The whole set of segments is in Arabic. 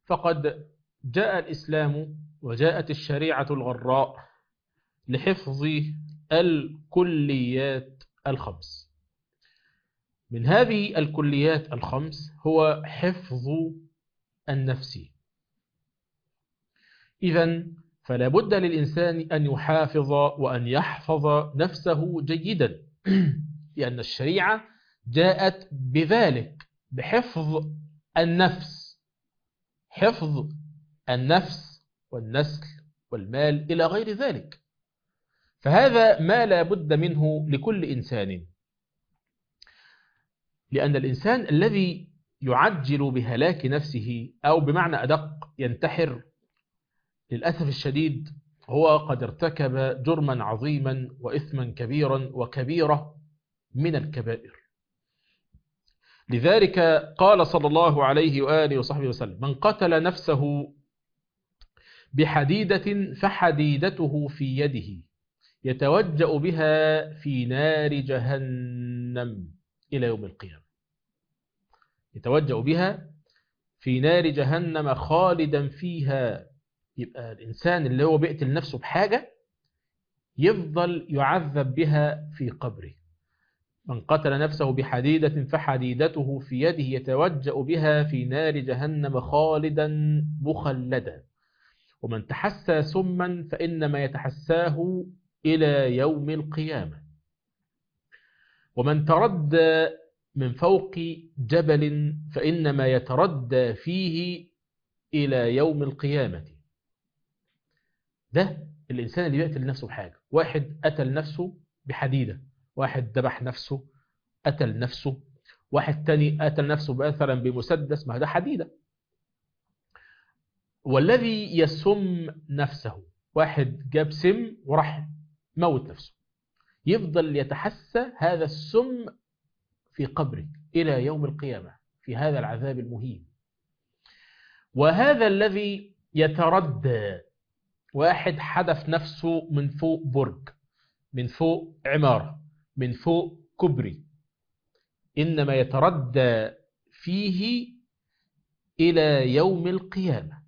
فقد جاء الإسلام وجاءت الشريعة الغراء لحفظ الكليات الخمس. من هذه الكليات الخمس هو حفظ النفس. إذن فلا بد للإنسان أن يحافظ وأن يحفظ نفسه جيدا لأن الشريعة جاءت بذلك، بحفظ النفس، حفظ النفس والنسل والمال إلى غير ذلك. فهذا ما لا بد منه لكل إنسان، لأن الإنسان الذي يعجل بهلاك نفسه أو بمعنى أدق ينتحر، للأسف الشديد هو قد ارتكب جرما عظيما وإثما كبيرا وكبيرة من الكبائر. لذلك قال صلى الله عليه وآله وصحبه وسلم: من قتل نفسه بحديدة فحديدته في يده يتوجأ بها في نار جهنم إلى يوم القيامة. يتوجأ بها في نار جهنم خالدا فيها. يبقى الإنسان اللي هو بيقتل نفسه بحاجة يفضل يعذب بها في قبره. من قتل نفسه بحديدة فحديدته في يده يتوجأ بها في نار جهنم خالدا مخلدا. ومن تحسى سما فإنما يتحساه إلى يوم القيامة. ومن تردى من فوق جبل فإنما يتردى فيه إلى يوم القيامة. ده الإنسان اللي يقتل نفسه بحاجة. واحد قتل نفسه بحديدة، واحد ذبح نفسه، قتل نفسه، واحد تاني قتل نفسه مثلا بمسدس، ما ده حديدة. والذي يسم نفسه، واحد جاب سم وراح موت نفسه، يفضل يتحسى هذا السم في قبره إلى يوم القيامة في هذا العذاب المهين. وهذا الذي يتردى، واحد حدف نفسه من فوق برج، من فوق عمارة، من فوق كبري، إنما يتردى فيه إلى يوم القيامة.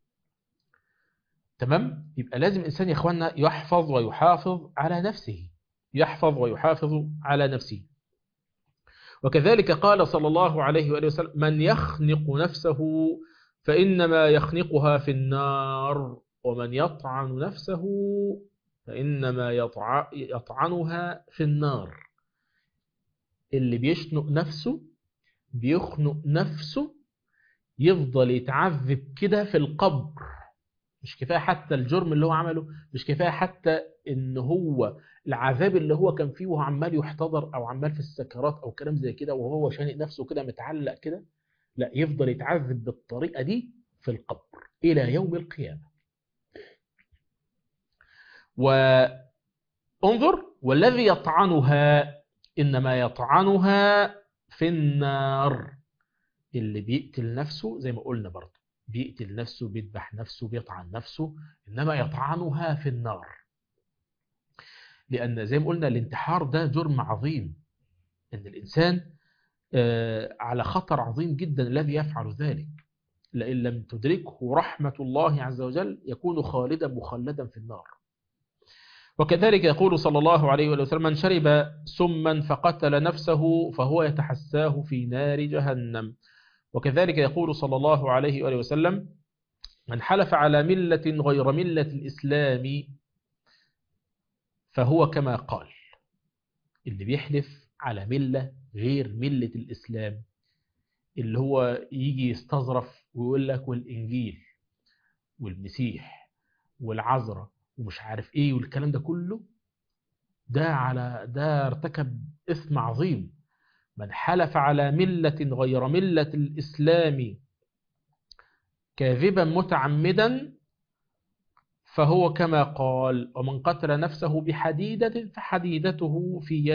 تمام؟ يبقى لازم الإنسان يا إخواننا يحفظ ويحافظ على نفسه، يحفظ ويحافظ على نفسه. وكذلك قال صلى الله عليه وآله وسلم: من يخنق نفسه فإنما يخنقها في النار، ومن يطعن نفسه فإنما يطعنها في النار. اللي بيشنق نفسه بيخنق نفسه، يفضل يتعذب كده في القبر. مش كفاية حتى الجرم اللي هو عمله، مش كفاية حتى ان هو العذاب اللي هو كان فيه وهو عمال يحتضر او عمال في السكرات او كلام زي كده وهو شانق نفسه كده متعلق كده، لا، يفضل يتعذب بالطريقة دي في القبر الى يوم القيامة. وانظر: والذي يطعنها انما يطعنها في النار. اللي بيقتل نفسه زي ما قلنا برضه، بيقتل نفسه، بيذبح نفسه، بيطعن نفسه، إنما يطعنها في النار. لأن زي ما قلنا الانتحار ده جرم عظيم، أن الإنسان على خطر عظيم جدا الذي يفعل ذلك. لئن لم تدركه رحمة الله عز وجل يكون خالدا مخلدا في النار. وكذلك يقول صلى الله عليه وسلم: من شرب سما فقتل نفسه فهو يتحساه في نار جهنم. وكذلك يقول صلى الله عليه وآله وسلم: من حلف على ملة غير ملة الإسلام فهو كما قال. اللي بيحلف على ملة غير ملة الإسلام، اللي هو يجي يستظرف ويقول لك والإنجيل والمسيح والعذراء ومش عارف إيه والكلام ده كله، ده ارتكب إثم عظيم. من حلف على ملة غير ملة الإسلام كاذبا متعمدا فهو كما قال. ومن قتل نفسه بحديدة فحديدته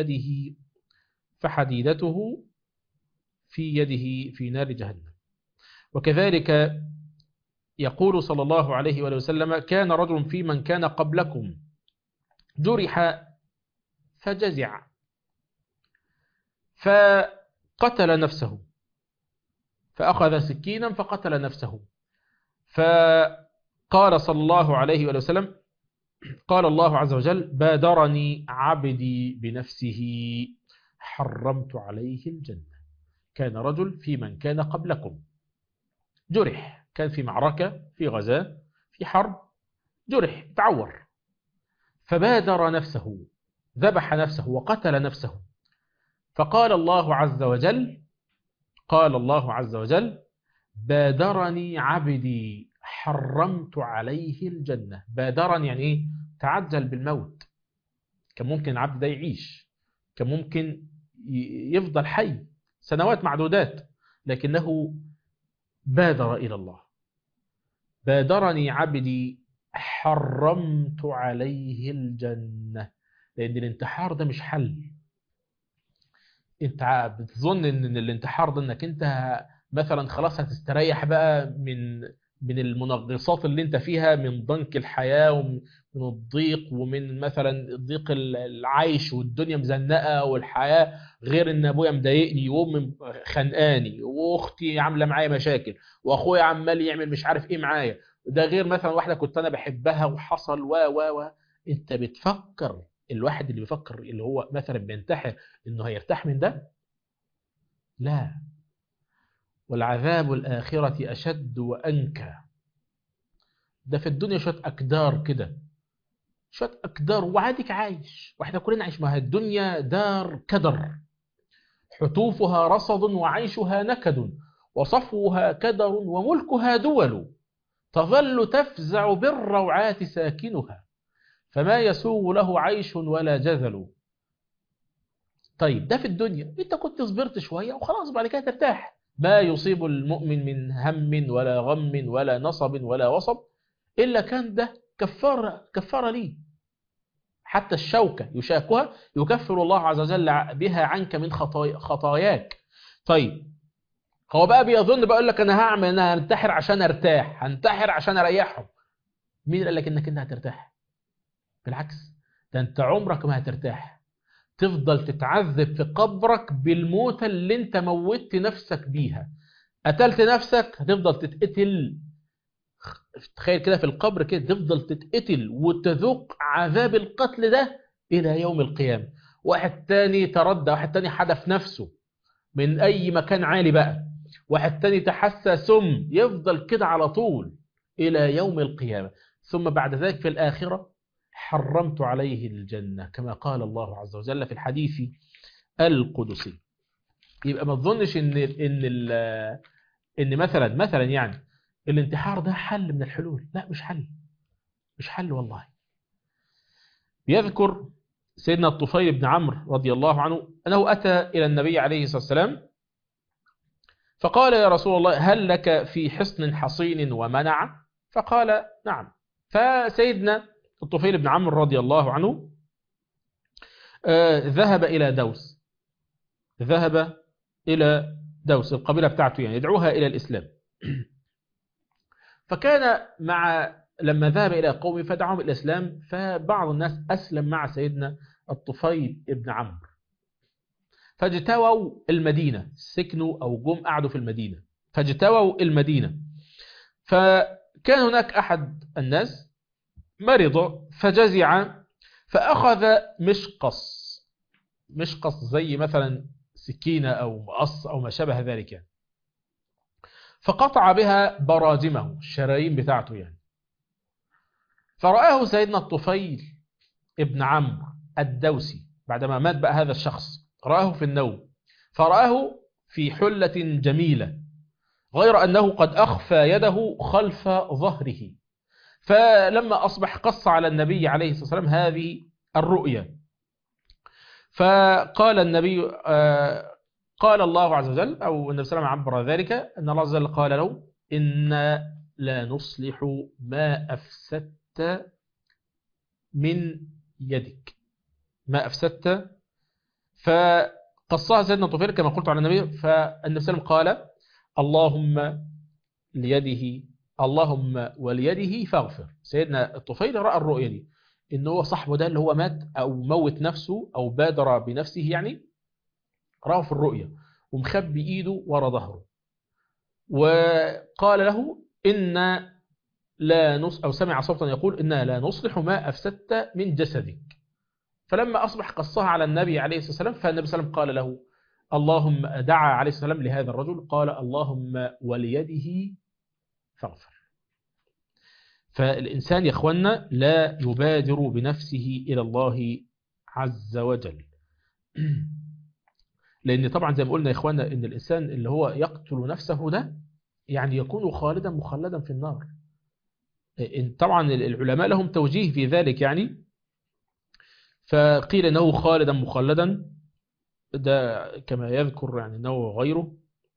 في يده في نار جهنم. وكذلك يقول صلى الله عليه وآله وسلم: كان رجل في من كان قبلكم جرح فجزع فقتل نفسه، فأخذ سكينا فقتل نفسه، فقال صلى الله عليه وسلم قال الله عز وجل بادرني عبدي بنفسه حرمت عليه الجنة. كان رجل في من كان قبلكم جرح، كان في معركة، في غزاة، في حرب، جرح، تعور، فبادر نفسه، ذبح نفسه وقتل نفسه. فقال الله عز وجل قال الله عز وجل بادرني عبدي حرمت عليه الجنة. بادرني يعني ايه؟ تعجل بالموت. كان ممكن العبد ده يعيش، كان ممكن يفضل حي سنوات معدودات، لكنه بادر إلى الله. بادرني عبدي حرمت عليه الجنة. لأن الانتحار ده مش حل. انت بتظن ان الانتحار ده انك انت مثلا خلاص هتستريح بقى من المنغصات اللي انت فيها، من ضنك الحياة ومن الضيق، ومن مثلا ضيق العيش والدنيا مزنقة والحياة، غير ان ابويا مضايقني وامي خانقاني واختي عاملة معايا مشاكل واخويا عمال يعمل مش عارف ايه معايا، ده غير مثلا واحدة كنت انا بحبها وحصل و انت بتفكر. الواحد اللي بيفكر اللي هو مثلا بينتحر انه هيرتاح من ده؟ لا. والعذاب الآخرة أشد وأنكى. ده في الدنيا شوية أكدار كده، شوية أكدار وعادك عايش، واحنا كلنا عايش. ما هي الدنيا دار كدر، حتوفها رصد وعيشها نكد، وصفوها كدر وملكها دول، تظل تفزع بالروعات ساكنها، فما يسوغ له عيش ولا جذل. طيب ده في الدنيا، انت كنت صبرت شوية وخلاص بعد كده ترتاح. ما يصيب المؤمن من هم ولا غم ولا نصب ولا وصب إلا كان ده كفارة ليه. حتى الشوكة يشاكها يكفر الله عز وجل بها عنك من خطاياك. طيب هو بقى بيظن بقول لك أنا هنتحر عشان أرتاح، هنتحر عشان أريحهم. مين قال لك إنك أنت هترتاح؟ بالعكس، ده أنت عمرك ما هترتاح. تفضل تتعذب في قبرك بالموتة اللي انت موتت نفسك بيها. قتلت نفسك هتفضل تتقتل. تخيل كده في القبر كده تفضل تتقتل وتذوق عذاب القتل ده إلى يوم القيامة. واحد تاني تردى، واحد تاني حدف نفسه من أي مكان عالي بقى، واحد تاني تحسى سم، يفضل كده على طول إلى يوم القيامة. ثم بعد ذلك في الآخرة حرمت عليه الجنة كما قال الله عز وجل في الحديث القدسي. يبقى ما تظنش ان مثلا يعني الانتحار ده حل من الحلول. لا، مش حل، مش حل والله. يذكر سيدنا الطفيل بن عمرو رضي الله عنه أنه أتى إلى النبي عليه الصلاة والسلام فقال يا رسول الله هل لك في حصن حصين ومنع؟ فقال نعم. فسيدنا الطفيل بن عمرو رضي الله عنه ذهب إلى دوس، ذهب إلى دوس القبيلة بتاعته، يعني يدعوها إلى الإسلام. فكان لما ذهب إلى قومه فدعاهم إلى الإسلام، فبعض الناس أسلم مع سيدنا الطفيل بن عمرو، فاجتووا المدينة، سكنوا أو جم قعدوا في المدينة، فاجتووا المدينة. فكان هناك أحد الناس مرض فجزع، فأخذ مشقص زي مثلا سكينة أو مقص أو ما شابه ذلك يعني، فقطع بها براجمه، الشرايين بتاعته يعني. فرآه سيدنا الطفيل ابن عمرو الدوسي بعدما مات بقى هذا الشخص، رآه في النوم، فرآه في حلة جميلة، غير أنه قد أخفى يده خلف ظهره. فلما أصبح قص على النبي عليه الصلاة والسلام هذه الرؤيا، فقال النبي قال الله عز وجل أو النبي صلى الله عليه وسلم عبر ذلك أن الله عز وجل قال له إنا لا نصلح ما أفسدت من يدك، ما أفسدت. فقصها سيدنا طفيل كما قلت على النبي، فالنبي صلى الله عليه وسلم قال اللهم وليده فاغفر. سيدنا الطفيل رأى الرؤيا دي، إن هو صاحبه ده اللي هو مات أو موت نفسه أو بادر بنفسه يعني، رأى في الرؤيا ومخبي إيده ورا ظهره، وقال له إن أو سمع صوتا يقول إنا لا نصلح ما أفسدت من جسدك. فلما أصبح قصها على النبي عليه الصلاة والسلام، فالنبي صلى الله عليه وسلم قال له اللهم، دعا عليه الصلاة والسلام لهذا الرجل قال اللهم وليده فاغفر. فالإنسان يا إخوانا لا يبادر بنفسه إلى الله عز وجل. لأن طبعا زي ما قلنا يا إخوانا إن الإنسان اللي هو يقتل نفسه ده يعني يكون خالدا مخلدا في النار. طبعا العلماء لهم توجيه في ذلك يعني، فقيل أنه خالدا مخلدا، ده كما يذكر يعني أنه غيره.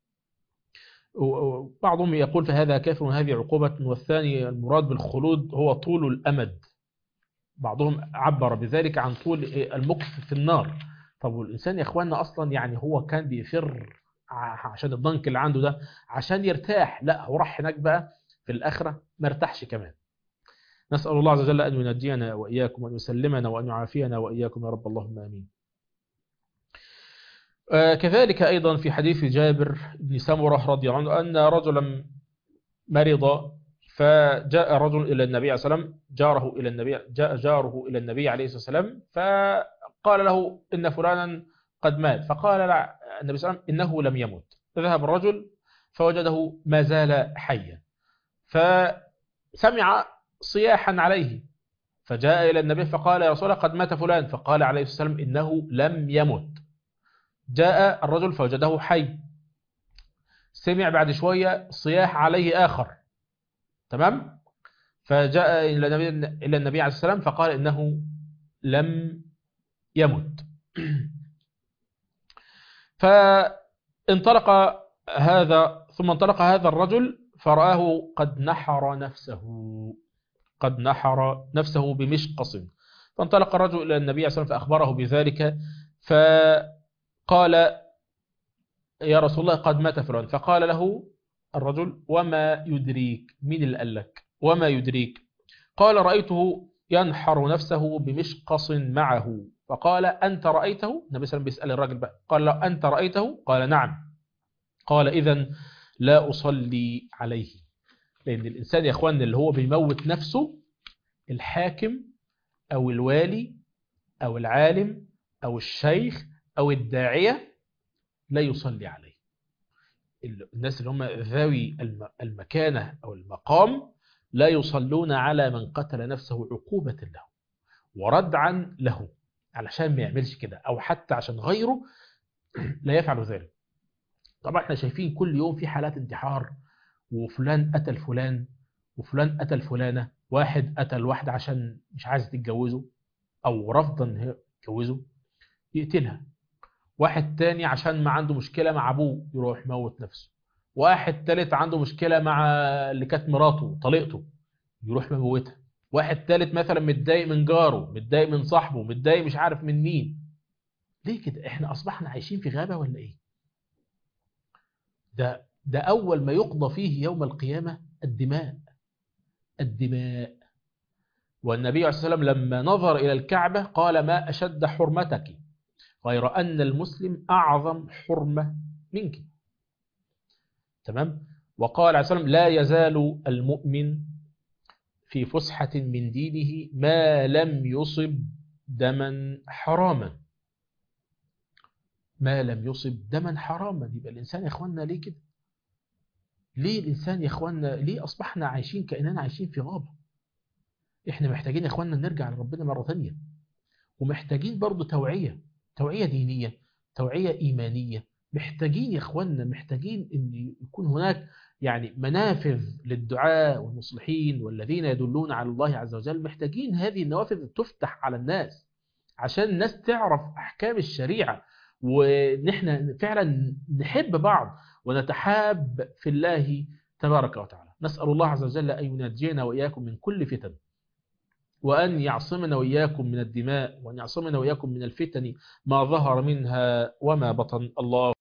بعضهم يقول فهذا كافر وهذه عقوبة، والثاني المراد بالخلود هو طول الأمد. بعضهم عبر بذلك عن طول المكث في النار. طب والإنسان يا إخواننا أصلا يعني هو كان بيفر عشان الضنك اللي عنده ده عشان يرتاح، لا هو راح هناك بقى في الآخرة ما ارتاحش كمان. نسأل الله عز وجل أن ينجينا وإياكم وأن يسلمنا وأن يعافينا وإياكم يا رب، اللهم آمين. كذلك أيضا في حديث جابر بن سمرة رضي الله عنه أن رجلا مرض، فجاء رجل إلى النبي عليه الصلاة والسلام، جاء جاره إلى النبي عليه الصلاة والسلام، فقال له إن فلانا قد مات، فقال النبي صلى الله عليه وسلم إنه لم يمت. فذهب الرجل فوجده ما زال حيا، فسمع صياحا عليه، فجاء إلى النبي فقال يا رسول الله قد مات فلان، فقال عليه الصلاة والسلام إنه لم يمت. جاء الرجل فوجده حي، سمع بعد شوية صياح عليه آخر، تمام، فجاء إلى النبي عليه السلام فقال إنه لم يمت. فانطلق هذا، ثم انطلق هذا الرجل فرآه قد نحر نفسه بمشقص. فانطلق الرجل إلى النبي عليه الصلاة والسلام فأخبره بذلك، فقال يا رسول الله قد مات فلان. فقال له الرجل وما يدريك، مين اللي قال لك وما يدريك؟ قال رأيته ينحر نفسه بمشقص معه. فقال أنت رأيته؟ النبي صلى الله عليه وسلم بيسأل الراجل بقى، قال له أنت رأيته؟ قال نعم. قال إذن لا أصلي عليه. لأن الإنسان يا أخوان اللي هو بيموت نفسه، الحاكم أو الوالي أو العالم أو الشيخ أو الداعية لا يصلي عليه. الناس اللي هم ذوي المكانة أو المقام لا يصلون على من قتل نفسه عقوبة له وردعا له، علشان ما يعملش كده، أو حتى عشان غيره لا يفعل ذلك. طبعا احنا شايفين كل يوم في حالات انتحار، وفلان قتل فلان وفلان قتل فلانة، واحد قتل واحدة عشان مش عايز تتجوزه أو رفضا ان يتجوزه يقتلها، واحد تاني عشان ما عنده مشكلة مع أبوه يروح موت نفسه، واحد تالت عنده مشكلة مع اللي كانت مراته طليقته يروح مموتها، واحد تالت مثلا متضايق من جاره، متضايق من صاحبه، متضايق مش عارف من مين. ليه كده؟ احنا أصبحنا عايشين في غابة ولا ايه؟ ده أول ما يقضى فيه يوم القيامة الدماء. والنبي عليه الصلاة والسلام لما نظر إلى الكعبة قال ما أشد حرمتك، غير أن المسلم أعظم حرمة منك، تمام. وقال عليه الصلاة والسلام لا يزال المؤمن في فسحة من دينه ما لم يصب دما حراما، ما لم يصب دما حراما. يبقى الإنسان يا إخواننا ليه كده؟ ليه الإنسان يا إخواننا ليه أصبحنا عايشين كأننا عايشين في غابة؟ إحنا محتاجين يا إخواننا نرجع لربنا مرة ثانية، ومحتاجين برضو توعية دينية، توعية إيمانية. محتاجين يا إخواننا، محتاجين أن يكون هناك يعني منافذ للدعاء والمصلحين والذين يدلون على الله عز وجل. محتاجين هذه النوافذ تفتح على الناس عشان الناس تعرف أحكام الشريعة، ونحن فعلا نحب بعض ونتحاب في الله تبارك وتعالى. نسأل الله عز وجل أن ينجينا وإياكم من كل فتن، وأن يعصمنا وإياكم من الدماء، وأن يعصمنا وإياكم من الفتن ما ظهر منها وما بطن. الله